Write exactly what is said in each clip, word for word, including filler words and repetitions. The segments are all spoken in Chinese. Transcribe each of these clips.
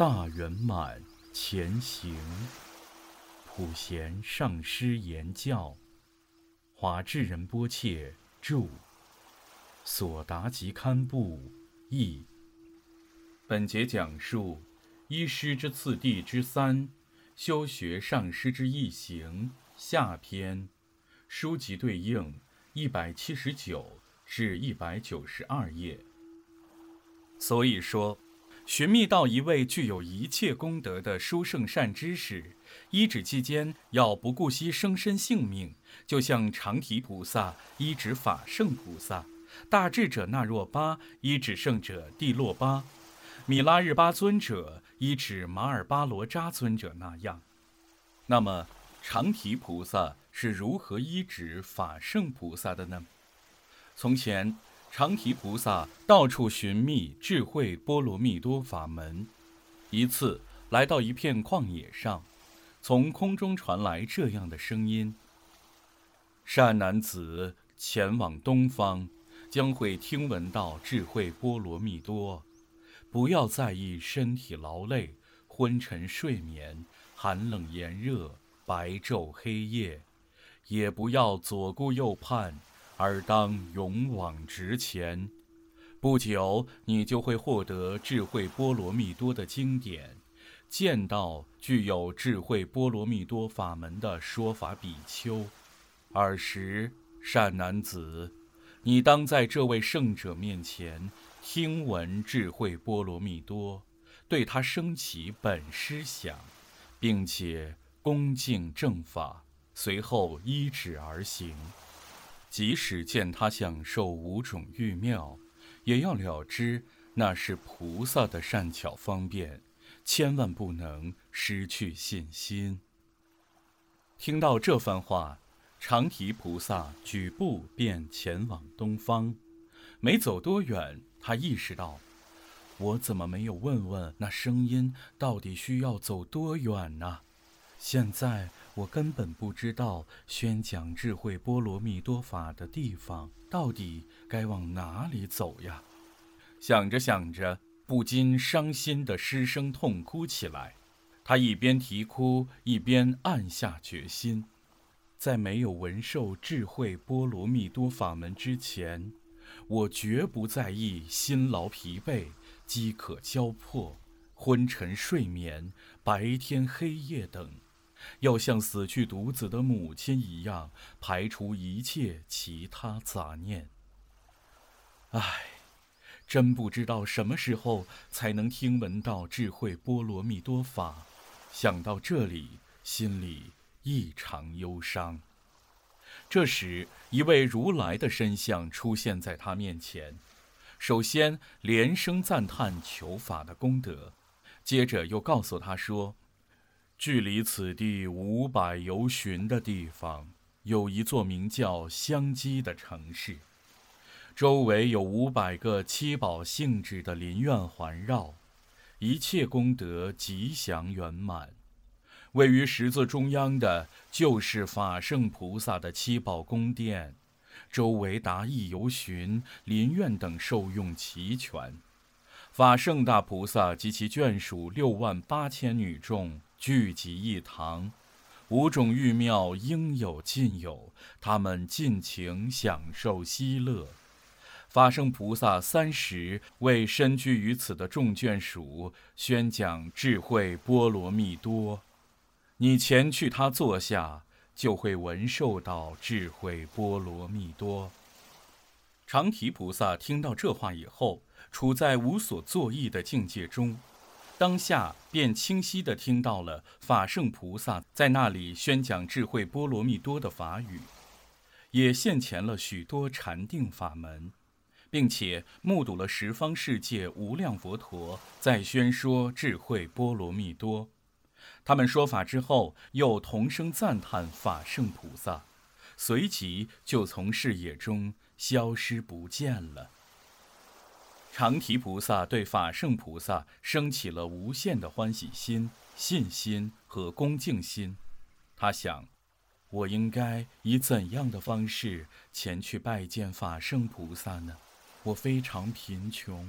大圆满前行。普贤上师言教，华智仁波切著，索达吉堪布译。本节讲述医师之次第之三，修学上师之一行下篇，书籍对应一百七十九至一百九十二页。所以说，寻觅到一位具有一切功德的殊胜善知识，医治期间要不顾惜生身性命，就像长提菩萨医治法圣菩萨，大智者那若巴医治圣者帝洛巴，米拉日巴尊者医治马尔巴罗扎尊者那样。那么长提菩萨是如何医治法圣菩萨的呢？从前长提菩萨到处寻觅智慧波罗蜜多法门，一次来到一片旷野上，从空中传来这样的声音：善男子，前往东方，将会听闻到智慧波罗蜜多。不要在意身体劳累、昏沉睡眠、寒冷炎热、白昼黑夜，也不要左顾右盼，而当勇往直前。不久，你就会获得智慧波罗蜜多的经典，见到具有智慧波罗蜜多法门的说法比丘。尔时，善男子，你当在这位圣者面前听闻智慧波罗蜜多，对他升起本师想，并且恭敬正法，随后依止而行。即使见他享受五种欲妙，也要了知那是菩萨的善巧方便，千万不能失去信心。听到这番话，长提菩萨举步便前往东方。没走多远，他意识到，我怎么没有问问那声音到底需要走多远呢？现在我根本不知道宣讲智慧波罗蜜多法的地方到底该往哪里走呀。想着想着，不禁伤心地失声痛哭起来。他一边啼哭，一边暗下决心，在没有闻受智慧波罗蜜多法门之前，我绝不在意辛劳疲惫、饥渴交迫、昏沉睡眠、白天黑夜等，要像死去独子的母亲一样，排除一切其他杂念。唉，真不知道什么时候才能听闻到智慧波罗蜜多法。想到这里，心里异常忧伤。这时，一位如来的身像出现在他面前，首先连声赞叹求法的功德，接着又告诉他说，距离此地五百由旬的地方，有一座名叫香积的城市，周围有五百个七宝性质的林院环绕，一切功德吉祥圆满。位于十字中央的就是法圣菩萨的七宝宫殿，周围达亿由旬，林院等受用齐全。法圣大菩萨及其眷属六万八千女众聚集一堂，五种欲妙应有尽有，他们尽情享受希乐。法圣菩萨三时为身居于此的众眷属宣讲智慧波罗蜜多。你前去他坐下，就会闻受到智慧波罗蜜多。长提菩萨听到这话以后，处在无所作意的境界中，当下便清晰地听到了法圣菩萨在那里宣讲智慧波罗蜜多的法语，也现前了许多禅定法门，并且目睹了十方世界无量佛陀在宣说智慧波罗蜜多。他们说法之后，又同声赞叹法圣菩萨，随即就从视野中消失不见了。长提菩萨对法圣菩萨升起了无限的欢喜心、信心和恭敬心。他想，我应该以怎样的方式前去拜见法圣菩萨呢？我非常贫穷，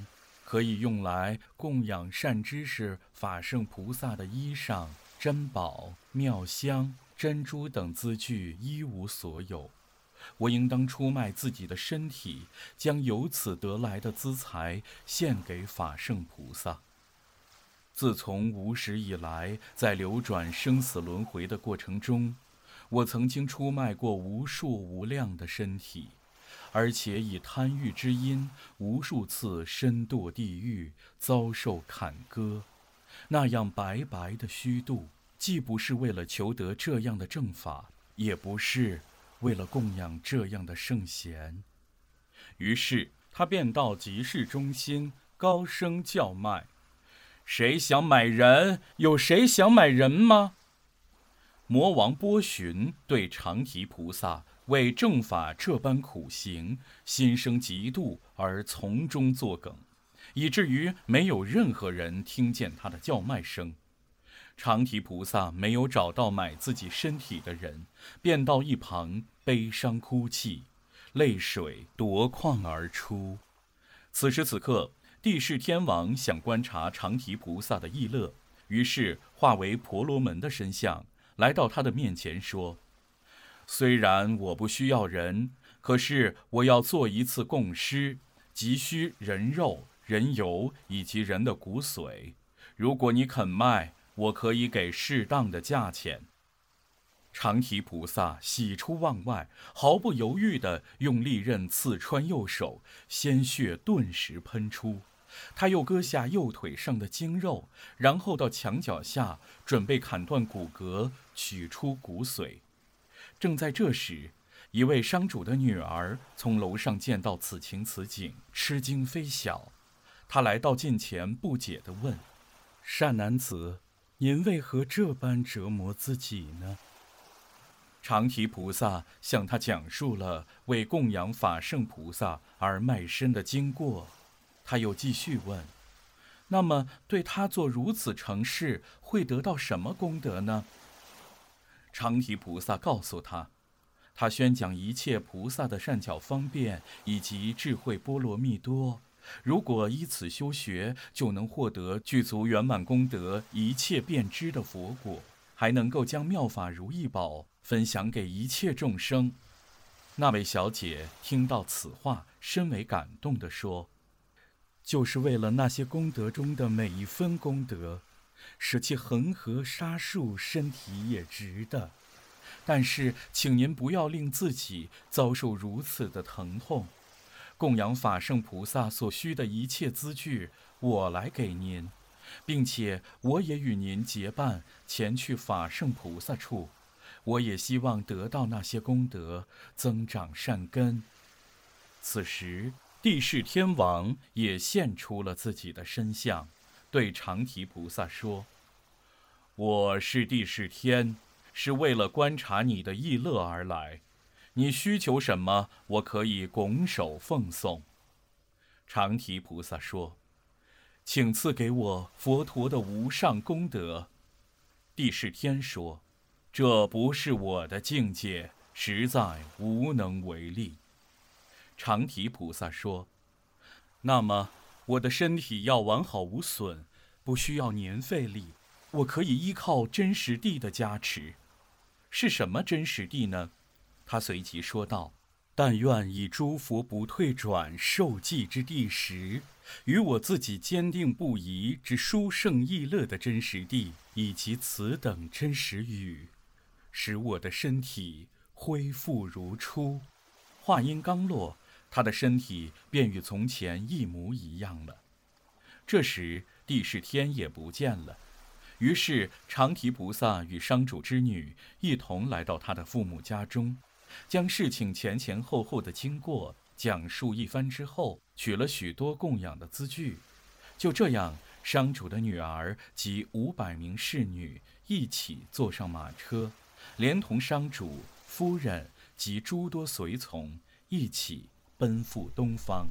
可以用来供养善知识法圣菩萨的衣裳、珍宝、妙香、珍珠等资具一无所有。我应当出卖自己的身体，将由此得来的资财献给法圣菩萨。自从无始以来，在流转生死轮回的过程中，我曾经出卖过无数无量的身体，而且以贪欲之因，无数次身堕地狱，遭受砍割。那样白白的虚度，既不是为了求得这样的正法，也不是为了供养这样的圣贤。于是他便到集市中心高声叫卖：谁想买人？有谁想买人吗？魔王波旬对长提菩萨为正法这般苦行，心生嫉妒而从中作梗，以至于没有任何人听见他的叫卖声。长提菩萨没有找到买自己身体的人，便到一旁悲伤哭泣，泪水夺眶而出。此时此刻，帝释天王想观察长提菩萨的意乐，于是化为婆罗门的身相，来到他的面前说：虽然我不需要人，可是我要做一次供施，急需人肉、人油以及人的骨髓。如果你肯卖，我可以给适当的价钱。长提菩萨喜出望外，毫不犹豫地用利刃刺穿右手，鲜血顿时喷出。他又割下右腿上的筋肉，然后到墙角下准备砍断骨骼，取出骨髓。正在这时，一位商主的女儿从楼上见到此情此景，吃惊非小。她来到近前，不解地问：善男子，您为何这般折磨自己呢？长提菩萨向他讲述了为供养法圣菩萨而卖身的经过。他又继续问：那么对他做如此诚事，会得到什么功德呢？长提菩萨告诉他，他宣讲一切菩萨的善巧方便以及智慧波罗蜜多，如果依此修学，就能获得具足圆满功德一切遍知的佛果，还能够将妙法如意宝分享给一切众生。那位小姐听到此话，深为感动地说：就是为了那些功德中的每一分功德，舍弃恒河沙数，身体也值得。但是请您不要令自己遭受如此的疼痛。供养法圣菩萨所需的一切资具，我来给您，并且我也与您结伴前去法圣菩萨处。我也希望得到那些功德，增长善根。此时帝释天王也现出了自己的身相，对长提菩萨说：我是帝释天，是为了观察你的意乐而来，你需求什么，我可以拱手奉送。长提菩萨说：请赐给我佛陀的无上功德。帝释天说：这不是我的境界，实在无能为力。长提菩萨说：那么我的身体要完好无损，不需要您费力，我可以依靠真实地的加持。是什么真实地呢？他随即说道：但愿以诸佛不退转受记之地时，与我自己坚定不移之殊胜意乐的真实地，以及此等真实语，使我的身体恢复如初。话音刚落，他的身体便与从前一模一样了。这时帝释天也不见了，于是长提菩萨与商主之女一同来到他的父母家中，将事情前前后后的经过讲述一番之后，取了许多供养的资具。就这样，商主的女儿及五百名侍女一起坐上马车，连同商主、夫人及诸多随从一起奔赴东方。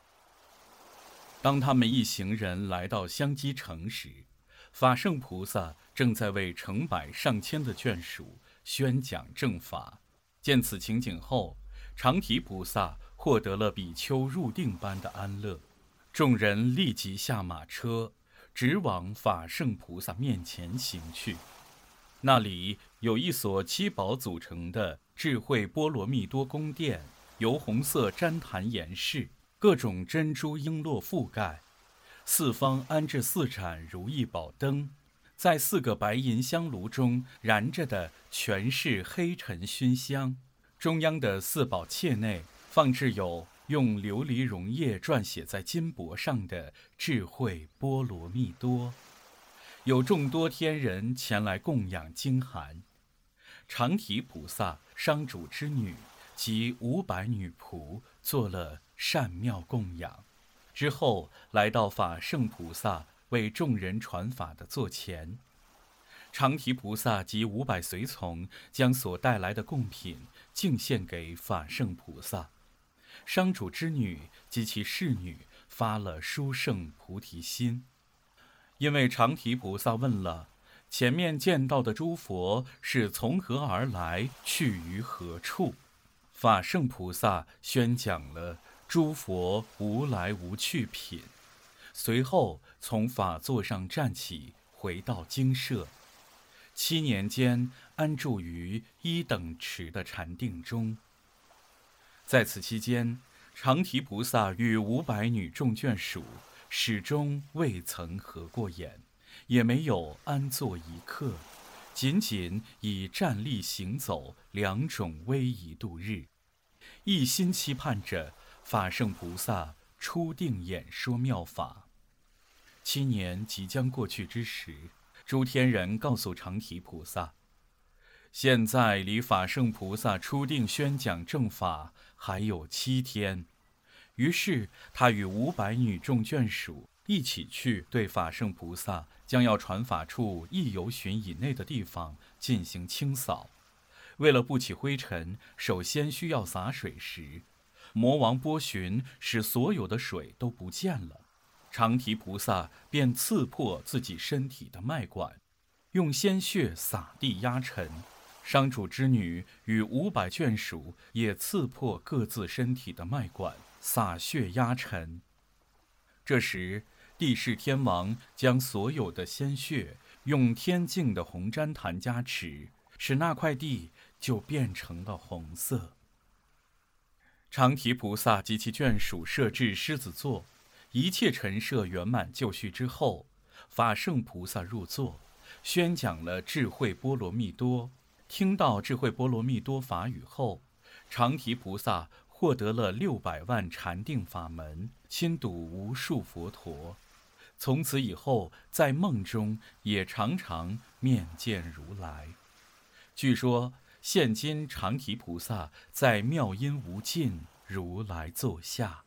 当他们一行人来到香积城时，法圣菩萨正在为成百上千的眷属宣讲正法。见此情景后，长提菩萨获得了比丘入定般的安乐。 众人立即下马车，直往法圣菩萨面前行去。那里有一所七宝组成的智慧波罗蜜多宫殿，由红色旃檀岩饰，各种珍珠璎珞覆盖，四方安置四盏如意宝灯，在四个白银香炉中燃着的全是黑沉熏香。中央的四宝切内放置有用琉璃溶液撰写在金箔上的智慧波罗蜜多，有众多天人前来供养经函。长提菩萨、商主之女及五百女仆做了善妙供养，之后来到法圣菩萨为众人传法的座前。长提菩萨及五百随从将所带来的贡品敬献给法圣菩萨。商主之女及其侍女发了殊胜菩提心，因为长提菩萨问了前面见到的诸佛是从何而来，去于何处，法圣菩萨宣讲了诸佛无来无去品，随后从法座上站起，回到精舍。七年间安住于一等持的禅定中。在此期间，长提菩萨与五百女众眷属始终未曾合过眼，也没有安坐一刻，仅仅以站立行走两种威仪度日，一心期盼着法圣菩萨出定演说妙法。七年即将过去之时，诸天人告诉长提菩萨，现在离法圣菩萨出定宣讲正法还有七天。于是他与五百女众眷属一起去对法圣菩萨将要传法处一由旬以内的地方进行清扫。为了不起灰尘，首先需要洒水时，魔王波旬使所有的水都不见了。长提菩萨便刺破自己身体的脉管，用鲜血洒地压沉。商主之女与五百眷属也刺破各自身体的脉管，洒血压沉。这时帝释天王将所有的鲜血用天净的红旃檀加持，使那块地就变成了红色。长提菩萨及其眷属设置狮子座，一切陈设圆满就绪之后，法圣菩萨入座，宣讲了智慧波罗蜜多。听到智慧波罗蜜多法语后，长提菩萨获得了六百万禅定法门，亲睹无数佛陀。从此以后，在梦中也常常面见如来。据说现今长提菩萨在妙音无尽如来座下。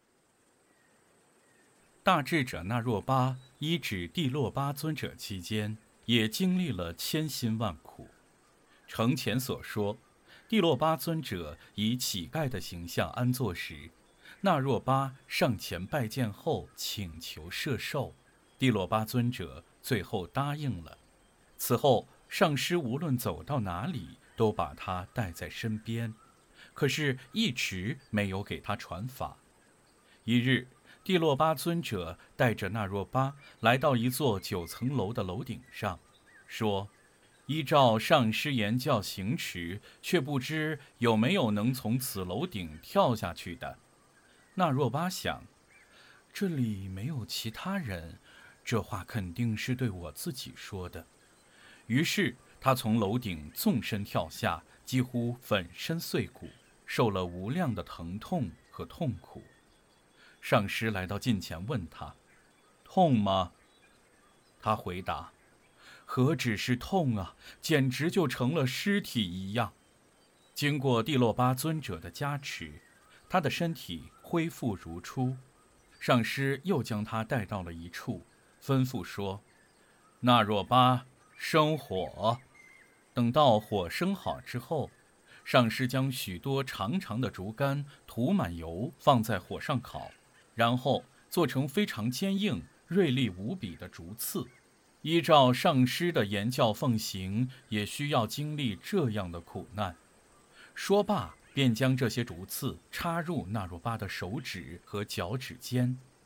大智者那若巴医治帝洛巴尊者期间，也经历了千辛万苦。诚前所说，帝洛巴尊者以乞丐的形象安坐时，那若巴上前拜见后请求摄受，帝洛巴尊者最后答应了。此后上师无论走到哪里都把他带在身边，可是一直没有给他传法。一日，帝洛巴尊者带着那若巴来到一座九层楼的楼顶上，说依照上师言教行持，却不知有没有能从此楼顶跳下去的。那若巴想，这里没有其他人，这话肯定是对我自己说的。于是他从楼顶纵身跳下，几乎粉身碎骨，受了无量的疼痛和痛苦。上师来到近前问他，痛吗？他回答，何止是痛啊，简直就成了尸体一样。经过帝洛巴尊者的加持，他的身体恢复如初。上师又将他带到了一处，吩咐说，那若巴生火。等到火生好之后，上师将许多长长的竹竿涂满油放在火上烤，然后做成非常坚硬锐利无比的竹刺。依照上师的言教奉行，也需要经历这样的苦难。说罢，便将这些竹刺插入那若巴的手指和脚趾间。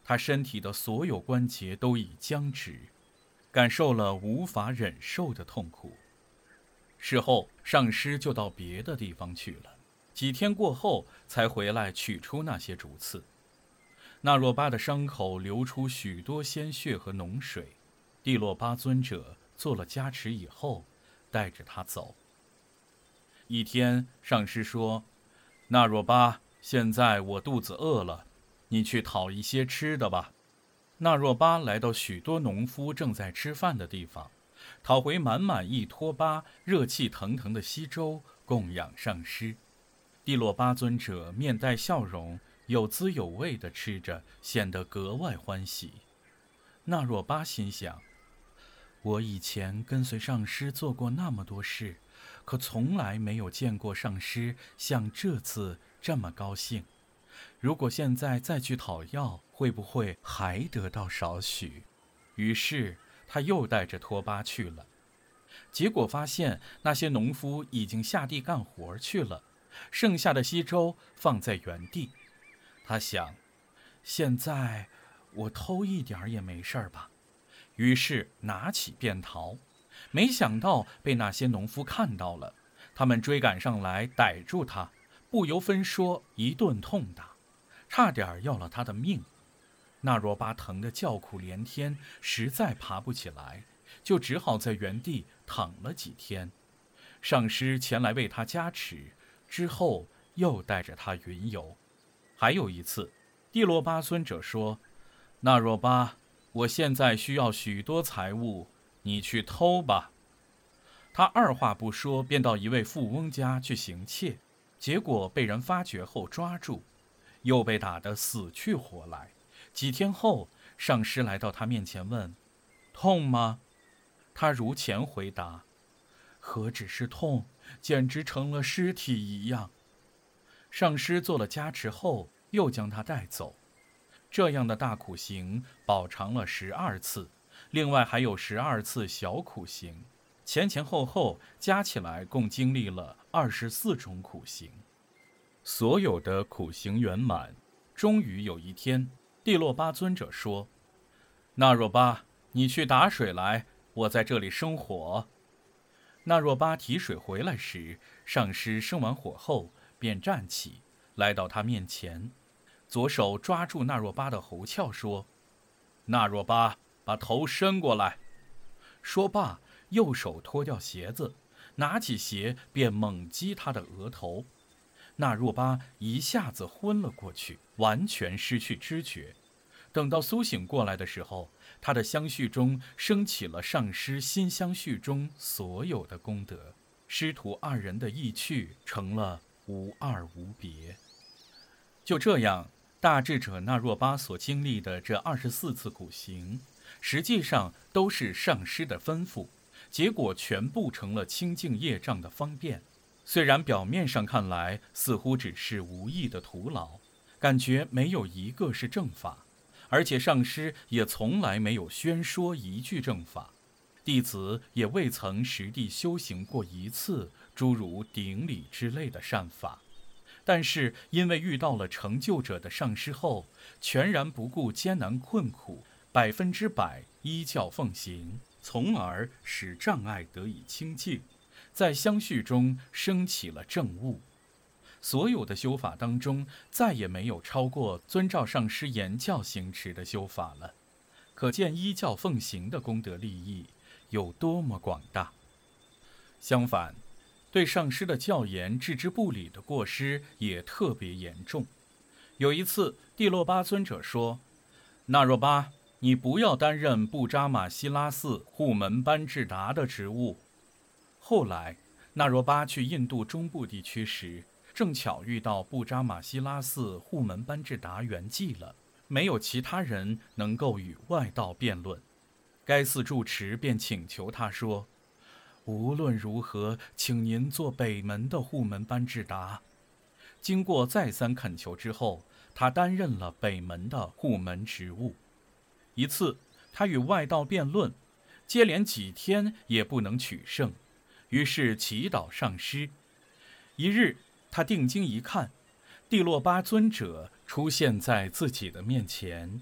他身体的所有关节都已僵直，感受了无法忍受的痛苦。事后，上师就到别的地方去了，几天过后才回来取出那些竹刺。那若巴的伤口流出许多鲜血和脓水，帝洛巴尊者做了加持以后，带着他走。一天，上师说：“那若巴，现在我肚子饿了，你去讨一些吃的吧。”那若巴来到许多农夫正在吃饭的地方，讨回满满一托巴热气腾腾的稀粥供养上师。帝洛巴尊者面带笑容，有滋有味地吃着，显得格外欢喜。那若巴心想：我以前跟随上师做过那么多事，可从来没有见过上师像这次这么高兴。如果现在再去讨要，会不会还得到少许？于是他又带着托巴去了。结果发现那些农夫已经下地干活去了，剩下的稀粥放在原地。他想，现在我偷一点也没事儿吧？于是拿起便逃，没想到被那些农夫看到了，他们追赶上来逮住他，不由分说一顿痛打，差点要了他的命。那若巴疼得叫苦连天，实在爬不起来，就只好在原地躺了几天。上师前来为他加持，之后又带着他云游。还有一次，帝洛巴尊者说：“那若巴，我现在需要许多财物，你去偷吧。”他二话不说，便到一位富翁家去行窃，结果被人发觉后抓住，又被打得死去活来。几天后，上师来到他面前问：“痛吗？”他如前回答：“何止是痛，简直成了尸体一样。”上师做了加持后，又将他带走。这样的大苦行饱尝了十二次，另外还有十二次小苦行，前前后后加起来共经历了二十四种苦行。所有的苦行圆满，终于有一天，帝洛巴尊者说：“那若巴，你去打水来，我在这里生火。”那若巴提水回来时，上师生完火后便站起，来到他面前，左手抓住那若巴的喉鞘说：“那若巴，把头伸过来。”说罢，右手脱掉鞋子，拿起鞋便猛击他的额头。那若巴一下子昏了过去，完全失去知觉。等到苏醒过来的时候，他的相续中升起了上师心相续中所有的功德，师徒二人的意趣成了无二无别。就这样，大智者那若巴所经历的这二十四次苦行，实际上都是上师的吩咐，结果全部成了清净业障的方便。虽然表面上看来似乎只是无益的徒劳，感觉没有一个是正法，而且上师也从来没有宣说一句正法，弟子也未曾实地修行过一次诸如顶礼之类的善法。但是因为遇到了成就者的上师后，全然不顾艰难困苦，百分之百依教奉行，从而使障碍得以清净，在相续中升起了正悟。所有的修法当中，再也没有超过遵照上师言教行持的修法了，可见依教奉行的功德利益有多么广大。相反，对上师的教言置之不理的过失也特别严重。有一次，帝洛巴尊者说：“那若巴，你不要担任布扎马希拉寺护门班智达的职务。”后来，那若巴去印度中部地区时，正巧遇到布扎马希拉寺护门班智达圆寂了，没有其他人能够与外道辩论。该寺住持便请求他说：“无论如何，请您做北门的护门班智达。”经过再三恳求之后，他担任了北门的护门职务。一次，他与外道辩论，接连几天也不能取胜，于是祈祷上师。一日，他定睛一看，帝洛巴尊者出现在自己的面前。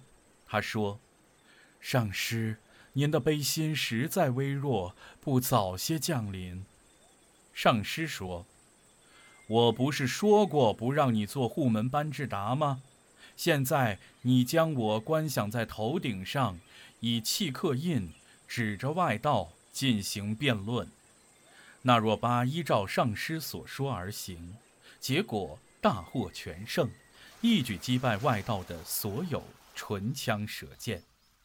他说：“上师，您的悲心实在微弱，不早些降临。”上师说：“我不是说过不让你做护门班智达吗？现在你将我观想在头顶上，以契刻印指着外道进行辩论。那若巴依照上师所说而行，结果大获全胜，一举击败外道的所有唇枪舌剑。”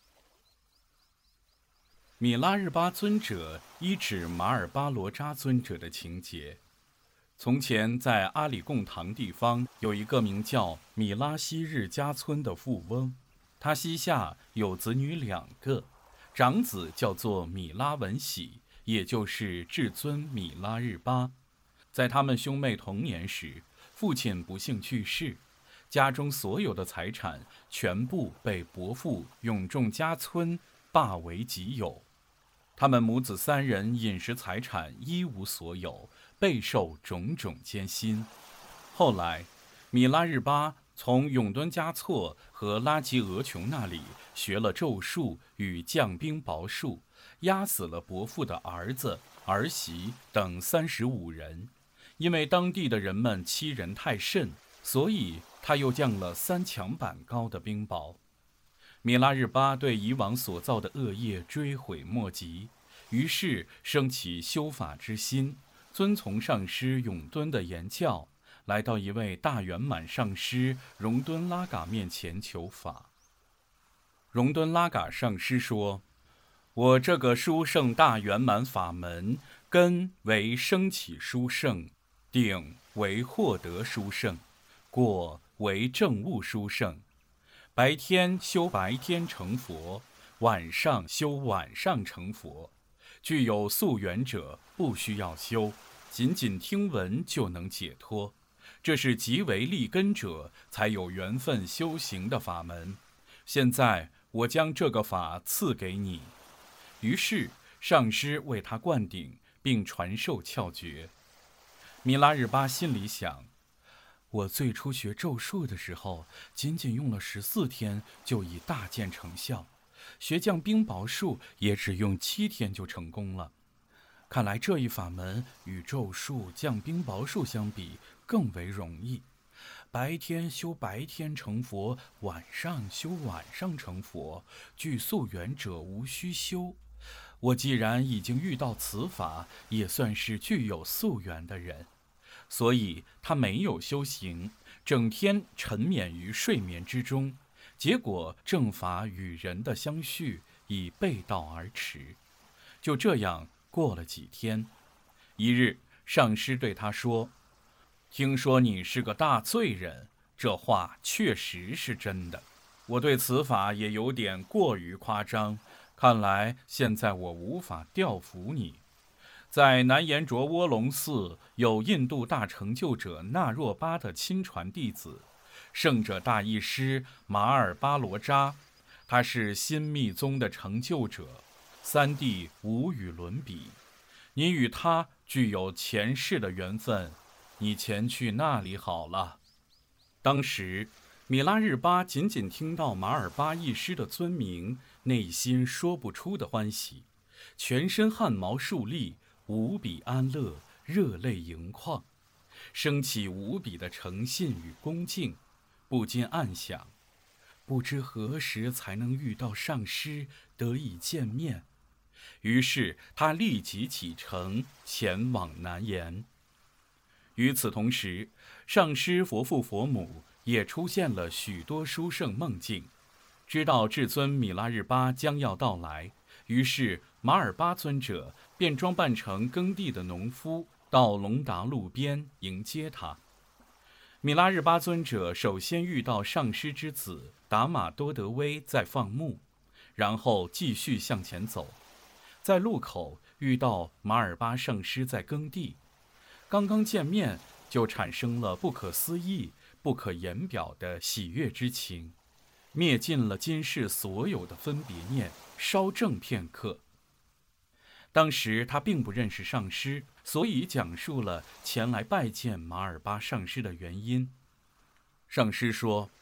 米拉日巴尊者依指马尔巴罗扎尊者的情节。从前在阿里贡唐地方有一个名叫米拉西日加村的富翁，他膝下有子女两个，长子叫做米拉文喜，也就是至尊米拉日巴。在他们兄妹童年时，父亲不幸去世，家中所有的财产全部被伯父永仲家村霸为己有。他们母子三人饮食财产一无所有，备受种种艰辛。后来，米拉日巴从永敦嘉措和拉吉俄琼那里学了咒术与降冰雹术，压死了伯父的儿子、儿媳等三十五人。因为当地的人们欺人太甚，所以他又降了三墙板高的冰雹。米拉日巴对以往所造的恶业追悔莫及，于是升起修法之心，遵从上师永敦的言教，来到一位大圆满上师荣敦拉嘎面前求法。荣敦拉嘎上师说：“我这个殊胜大圆满法门，根为升起殊胜，顶为获得殊胜，果为证悟殊胜。白天修白天成佛，晚上修晚上成佛。具有宿缘者不需要修，仅仅听闻就能解脱。这是极为利根者才有缘分修行的法门。现在我将这个法赐给你。”于是上师为他灌顶，并传授窍诀。米拉日巴心里想：我最初学咒术的时候，仅仅用了十四天就已大见成效，学降冰雹术也只用七天就成功了。看来这一法门与咒术、降冰雹术相比更为容易。白天修白天成佛，晚上修晚上成佛，具宿缘者无需修。我既然已经遇到此法，也算是具有宿缘的人。所以他没有修行，整天沉湎于睡眠之中，结果正法与人的相续已背道而驰。就这样过了几天，一日上师对他说：“听说你是个大罪人，这话确实是真的。我对此法也有点过于夸张，看来现在我无法调服你。在南延卓窝龙寺有印度大成就者那若巴的亲传弟子，圣者大义师马尔巴罗扎，他是新密宗的成就者，三弟无与伦比。你与他具有前世的缘分，你前去那里好了。”当时米拉日巴仅仅听到马尔巴义师的尊名，内心说不出的欢喜，全身汗毛竖立，无比安乐，热泪盈眶，升起无比的诚信与恭敬，不禁暗想：不知何时才能遇到上师，得以见面。于是他立即启程前往南延。与此同时，上师佛父佛母也出现了许多殊胜梦境，知道至尊米拉日巴将要到来，于是马尔巴尊者便装扮成耕地的农夫，到龙达路边迎接他。米拉日巴尊者首先遇到上师之子达玛多德威在放牧，然后继续向前走，在路口遇到马尔巴上师在耕地，刚刚见面就产生了不可思议、不可言表的喜悦之情，灭尽了今世所有的分别念，稍怔片刻。当时他并不认识上师，所以讲述了前来拜见马尔巴上师的原因。上师说：“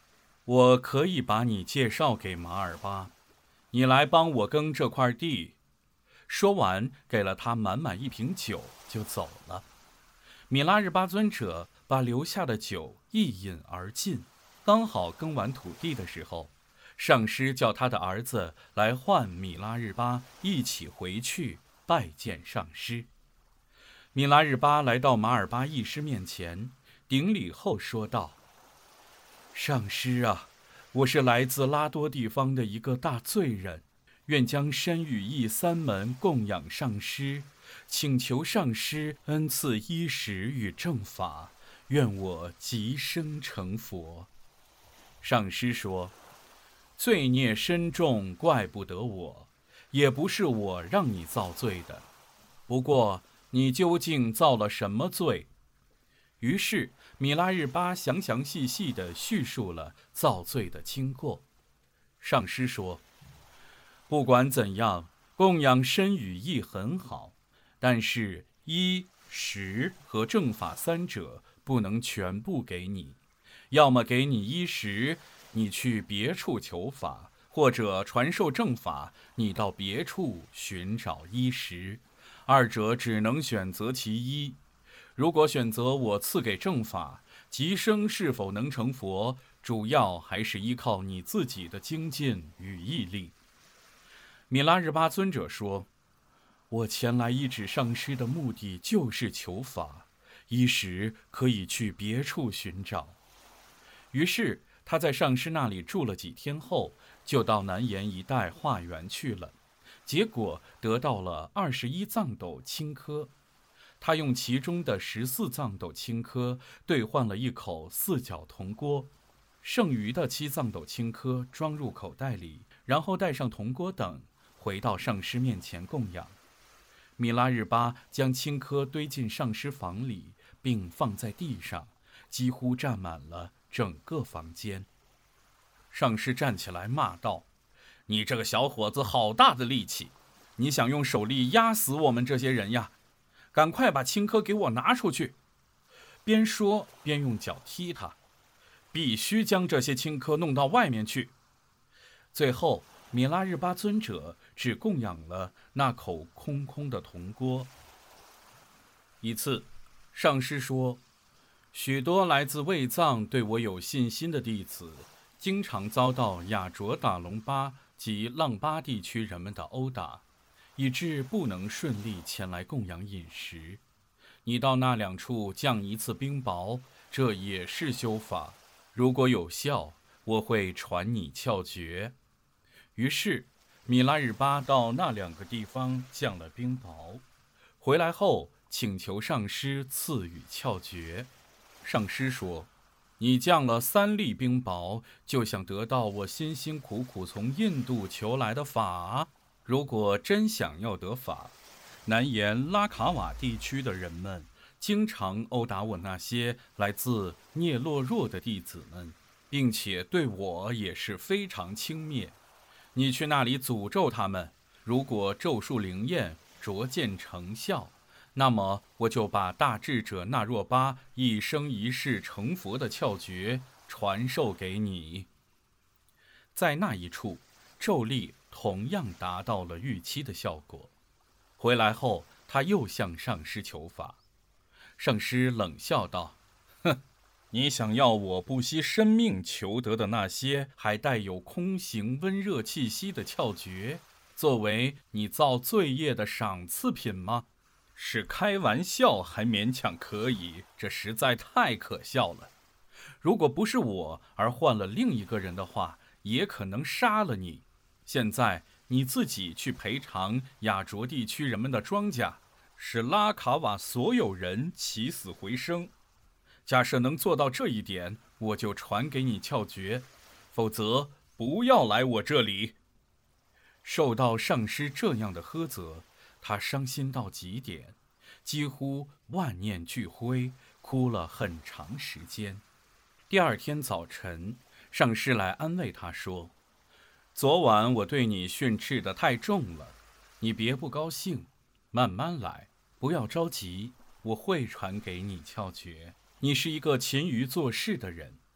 我可以把你介绍给马尔巴，你来帮我耕这块地。”说完，给了他满满一瓶酒，就走了。米拉日巴尊者把留下的酒一饮而尽，刚好耕完土地的时候，上师叫他的儿子来唤米拉日巴一起回去拜见上师。米拉日巴来到马尔巴义师面前，顶礼后说道：“上师啊，我是来自拉多地方的一个大罪人，愿将身与义三门供养上师，请求上师恩赐衣食与正法，愿我即生成佛。”上师说：“罪孽深重，怪不得我，也不是我让你造罪的。不过你究竟造了什么罪？”于是米拉日巴详详细细地叙述了造罪的经过。上师说：“不管怎样，供养身与义很好，但是衣、食和正法三者不能全部给你，要么给你衣食，你去别处求法，或者传授正法，你到别处寻找衣食，二者只能选择其一。如果选择我赐给正法，即生是否能成佛，主要还是依靠你自己的精进与毅力。”米拉日巴尊者说：“我前来依止上师的目的就是求法，衣食可以去别处寻找。”于是他在上师那里住了几天后，就到南岩一带化缘去了，结果得到了二十一藏斗青稞。他用其中的十四藏斗青稞兑换了一口四角铜锅，剩余的七藏斗青稞装入口袋里，然后带上铜锅等，回到上师面前供养。米拉日巴将青稞堆进上师房里，并放在地上，几乎占满了整个房间。上师站起来骂道：“你这个小伙子好大的力气，你想用手力压死我们这些人呀？赶快把青稞给我拿出去！”边说边用脚踢他，必须将这些青稞弄到外面去。最后米拉日巴尊者只供养了那口空空的铜锅。一次，上师说：“许多来自卫藏对我有信心的弟子，经常遭到雅卓达隆巴及浪巴地区人们的殴打，以致不能顺利前来供养饮食。你到那两处降一次冰雹，这也是修法。如果有效，我会传你窍诀。”于是米拉日巴到那两个地方降了冰雹，回来后请求上师赐予窍诀。上师说：“你降了三粒冰雹，就想得到我辛辛苦苦从印度求来的法？如果真想要得法，南沿拉卡瓦地区的人们经常殴打我那些来自聂洛若的弟子们，并且对我也是非常轻蔑。你去那里诅咒他们，如果咒术灵验，卓见成效，那么我就把大智者那若巴一生一世成佛的窍诀传授给你。”在那一处，咒力同样达到了预期的效果。回来后，他又向上师求法。上师冷笑道：“哼，你想要我不惜生命求得的那些还带有空行温热气息的窍诀，作为你造罪业的赏赐品吗？是开玩笑还勉强可以，这实在太可笑了。如果不是我而换了另一个人的话，也可能杀了你。现在你自己去赔偿雅卓地区人们的庄稼，使拉卡瓦所有人起死回生。假设能做到这一点，我就传给你窍诀，否则不要来我这里。”受到上师这样的呵责，他伤心到极点，几乎万念俱灰，哭了很长时间。第二天早晨，上师来安慰他说：“昨晚我对你训斥得太重了，你别不高兴，慢慢来，不要着急，我会传给你窍诀。你是一个勤于做事的人，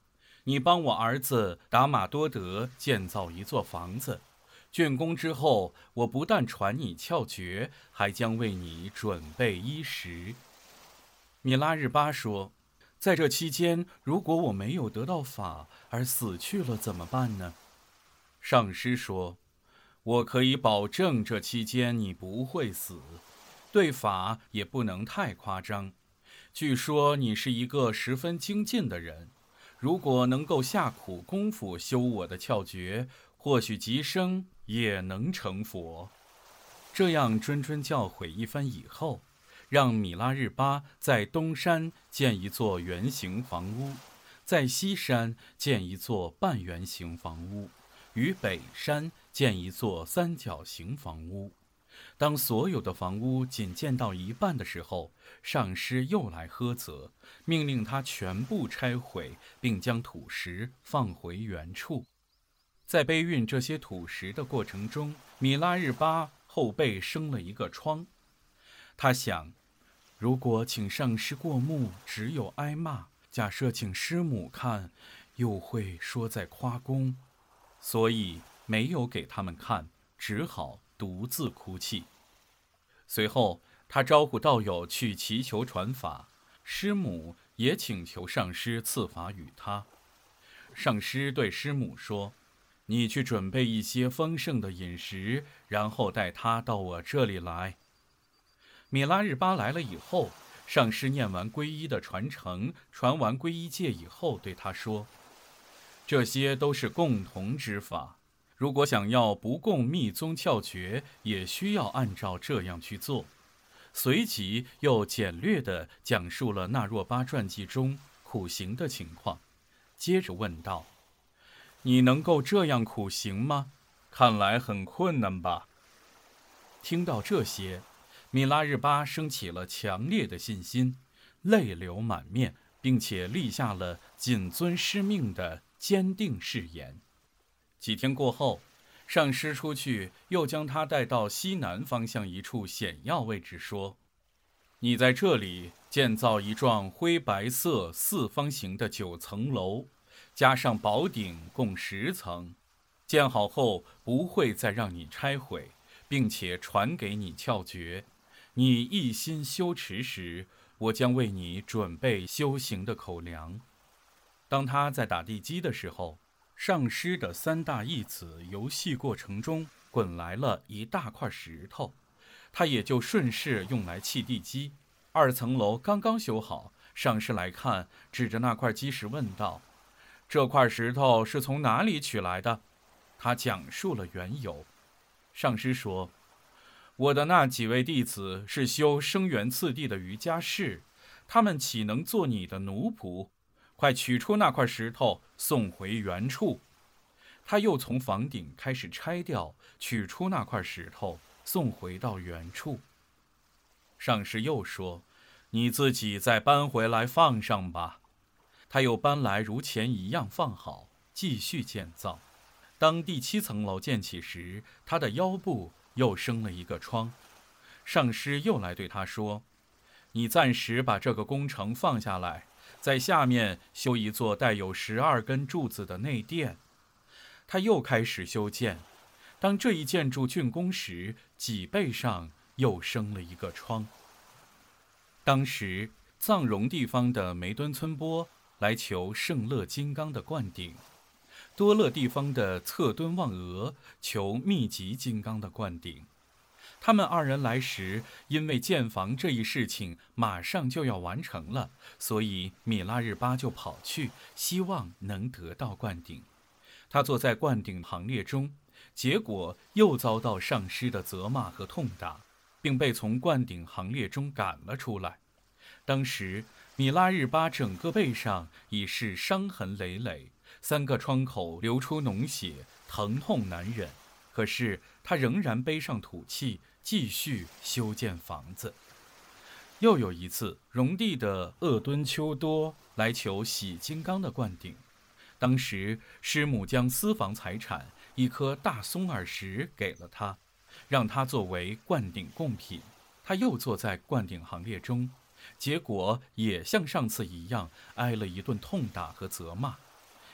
你帮我儿子达玛多德建造一座房子，竣工之后，我不但传你窍诀，还将为你准备衣食。”米拉日巴说：“在这期间，如果我没有得到法而死去了怎么办呢？”上师说：“我可以保证这期间你不会死，对法也不能太夸张。据说你是一个十分精进的人，如果能够下苦功夫修我的窍诀，或许即生也能成佛。”这样谆谆教诲一番以后，让米拉日巴在东山建一座圆形房屋，在西山建一座半圆形房屋，于北山建一座三角形房屋。当所有的房屋仅建到一半的时候，上师又来呵责，命令他全部拆毁，并将土石放回原处。在背运这些土石的过程中，米拉日巴后背生了一个疮。他想，如果请上师过目只有挨骂，假设请师母看，又会说在夸功，所以没有给他们看，只好独自哭泣。随后他招呼道友去祈求传法，师母也请求上师赐法与他。上师对师母说：“你去准备一些丰盛的饮食，然后带他到我这里来。”米拉日巴来了以后，上师念完皈依的传承，传完皈依戒以后，对他说：“这些都是共同之法，如果想要不共密宗窍诀，也需要按照这样去做。”随即又简略地讲述了那若巴传记中苦行的情况，接着问道：“你能够这样苦行吗？看来很困难吧？”听到这些，米拉日巴升起了强烈的信心，泪流满面，并且立下了谨遵师命的坚定誓言。几天过后，上师出去，又将他带到西南方向一处险要位置，说：“你在这里建造一幢灰白色四方形的九层楼，加上宝顶，共十层。建好后不会再让你拆毁，并且传给你窍诀。你一心修持时，我将为你准备修行的口粮。”当他在打地基的时候，上师的三大义子游戏过程中滚来了一大块石头，他也就顺势用来砌地基。二层楼刚刚修好，上师来看，指着那块基石问道：“这块石头是从哪里取来的？”他讲述了缘由。上师说：“我的那几位弟子是修生源次第的瑜伽士，他们岂能做你的奴仆？快取出那块石头，送回原处。”他又从房顶开始拆掉，取出那块石头，送回到原处。上师又说：“你自己再搬回来放上吧。”他又搬来如前一样放好，继续建造。当第七层楼建起时，他的腰部又生了一个疮。上师又来对他说：“你暂时把这个工程放下来，在下面修一座带有十二根柱子的内殿。”他又开始修建。当这一建筑竣工时，脊背上又生了一个疮。当时藏绒地方的梅敦村波来求圣乐金刚的灌顶，多乐地方的侧敦旺额求密集金刚的灌顶。他们二人来时，因为建房这一事情马上就要完成了，所以米拉日巴就跑去，希望能得到灌顶。他坐在灌顶行列中，结果又遭到上师的责骂和痛打，并被从灌顶行列中赶了出来。当时米拉日巴整个背上已是伤痕累累，三个窗口流出脓血，疼痛难忍。可是他仍然背上土器，继续修建房子。又有一次，荣地的鄂敦丘多来求喜金刚的灌顶。当时师母将私房财产一颗大松耳石给了他，让他作为灌顶贡品。他又坐在灌顶行列中，结果也像上次一样挨了一顿痛打和责骂。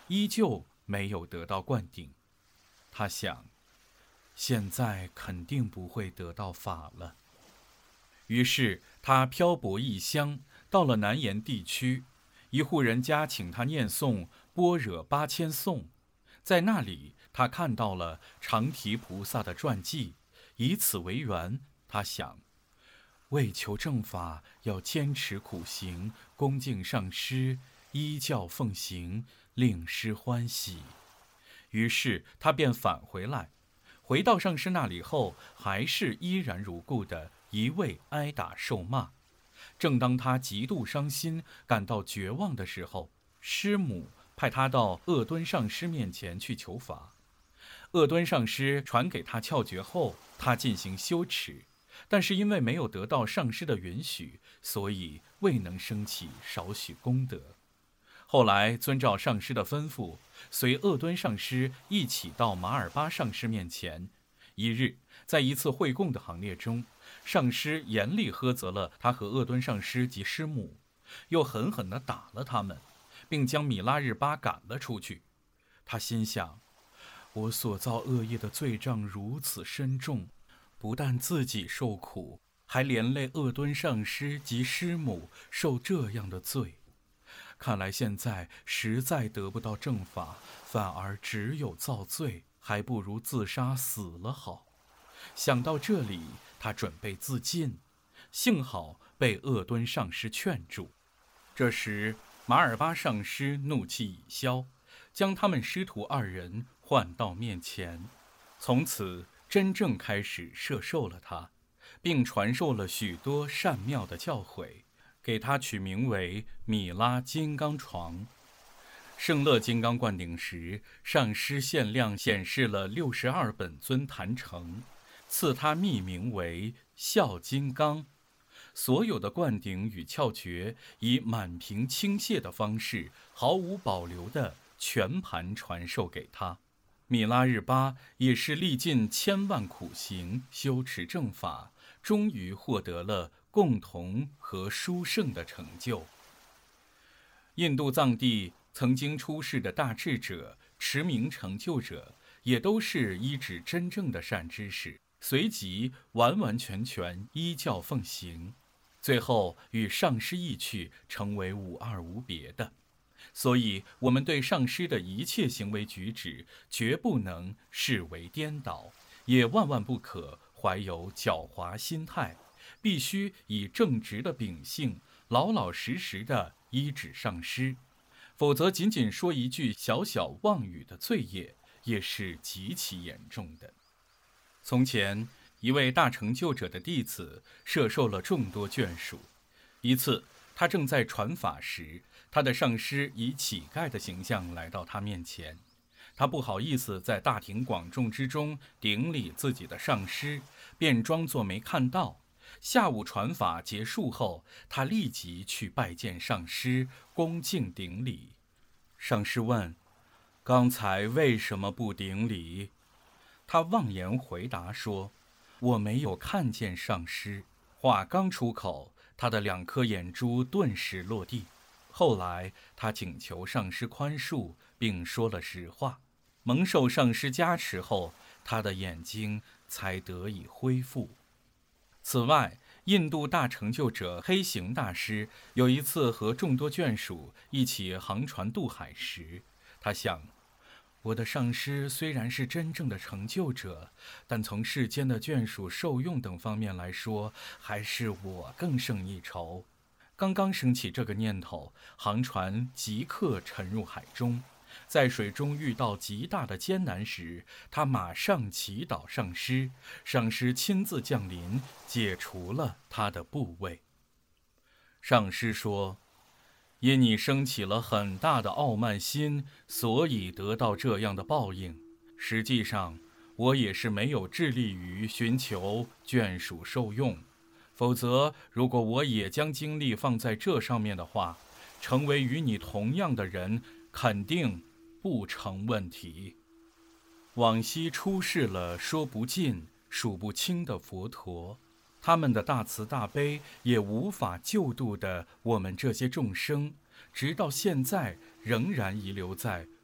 依旧没有得到灌顶。他想，现在肯定不会得到法了。于是他漂泊异乡，到了南延地区，一户人家请他念诵《般若八千颂》。在那里，他看到了长提菩萨的传记，以此为缘，他想，为求正法，要坚持苦行，恭敬上师，依教奉行，令师欢喜。于是他便返回来，回到上师那里后，还是依然如故的一味挨打受骂。正当他极度伤心，感到绝望的时候，师母派他到鄂敦上师面前去求法。鄂敦上师传给他窍诀后，他进行修持，但是因为没有得到上师的允许，所以未能升起少许功德。后来遵照上师的吩咐，随鄂敦上师一起到马尔巴上师面前。一日，在一次会供的行列中，上师严厉呵责了他和鄂敦上师及师母，又狠狠地打了他们，并将米拉日巴赶了出去。他心想，我所造恶业的罪障如此深重，不但自己受苦，还连累鄂敦上师及师母受这样的罪。看来现在实在得不到正法，反而只有造罪，还不如自杀死了好。想到这里，他准备自尽，幸好被鄂敦上师劝住。这时马尔巴上师怒气已消，将他们师徒二人唤到面前，从此真正开始摄受了他，并传授了许多善妙的教诲，给他取名为米拉金刚床。圣乐金刚灌顶时，上师限量显示了六十二本尊坛城，赐他秘名为孝金刚。所有的灌顶与窍诀以满屏倾泻的方式，毫无保留地全盘传授给他。米拉日巴也是历尽千万苦行，修持正法，终于获得了共同和殊胜的成就。印度藏地曾经出世的大智者、持名成就者，也都是依止真正的善知识，随即完完全全依教奉行，最后与上师意趣，成为无二无别的。所以我们对上师的一切行为举止，绝不能视为颠倒，也万万不可怀有狡猾心态，必须以正直的秉性，老老实实的依止上师，否则仅仅说一句小小妄语的罪业，也是极其严重的。从前一位大成就者的弟子摄受了众多眷属，一次他正在传法时，他的上师以乞丐的形象来到他面前。他不好意思在大庭广众之中顶礼自己的上师，便装作没看到。下午传法结束后，他立即去拜见上师，恭敬顶礼。上师问：刚才为什么不顶礼？他妄言回答说：我没有看见上师。话刚出口，他的两颗眼珠顿时落地。后来他请求上师宽恕，并说了实话。蒙受上师加持后，他的眼睛才得以恢复。此外，印度大成就者黑行大师有一次和众多眷属一起航船渡海时，他想，我的上师虽然是真正的成就者，但从世间的眷属受用等方面来说，还是我更胜一筹。刚刚升起这个念头，航船即刻沉入海中。在水中遇到极大的艰难时，他马上祈祷上师，上师亲自降临，解除了他的部位。上师说：因你升起了很大的傲慢心，所以得到这样的报应。实际上，我也是没有致力于寻求眷属受用，否则如果我也将精力放在这上面的话，成为与你同样的人肯定不成问题。往昔出世了说不尽数不清的佛陀，他们的大慈大悲也无法救度的我们这些众生，直到现在仍然遗留在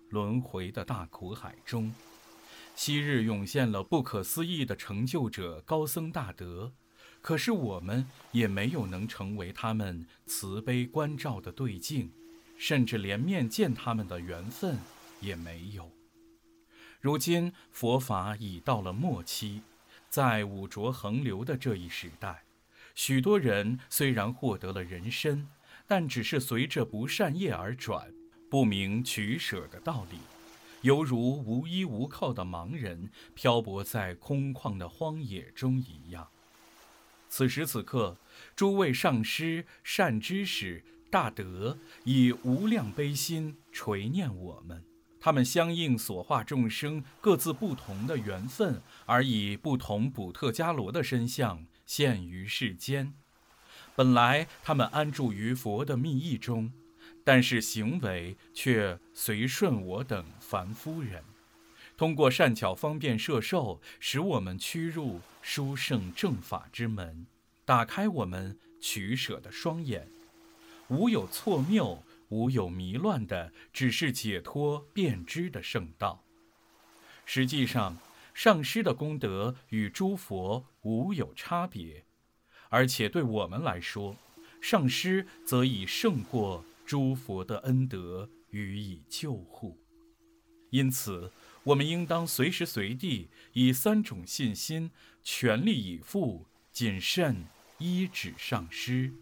轮回的大苦海中。昔日涌现了不可思议的成就者高僧大德，可是我们也没有能成为他们慈悲关照的对境，甚至连面见他们的缘分也没有。如今佛法已到了末期，在污浊横流的这一时代，许多人虽然获得了人身，但只是随着不善业而转，不明取舍的道理，犹如无依无靠的盲人漂泊在空旷的荒野中一样。此时此刻，诸位上师、善知识、大德以无量悲心垂念我们，他们相应所化众生各自不同的缘分，而以不同补特伽罗的身相现于世间。本来他们安住于佛的密意中，但是行为却随顺我等凡夫人，通过善巧方便摄受，使我们趋入殊胜正法之门，打开我们取舍的双眼，无有错谬，无有迷乱的，只是解脱辨知的圣道。实际上，上师的功德与诸佛无有差别，而且对我们来说，上师则已胜过诸佛的恩德予以救护。因此，我们应当随时随地以三种信心，全力以赴，谨慎依止上师。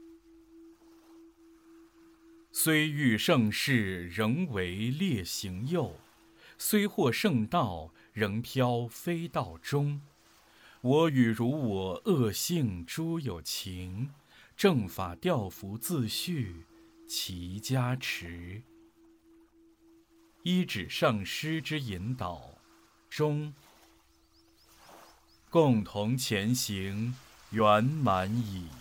虽遇盛世，仍为劣行右；虽获圣道，仍飘非道中。我与如我恶性诸有情，正法调伏自续，其加持。依止上师之引导，中共同前行，圆满矣。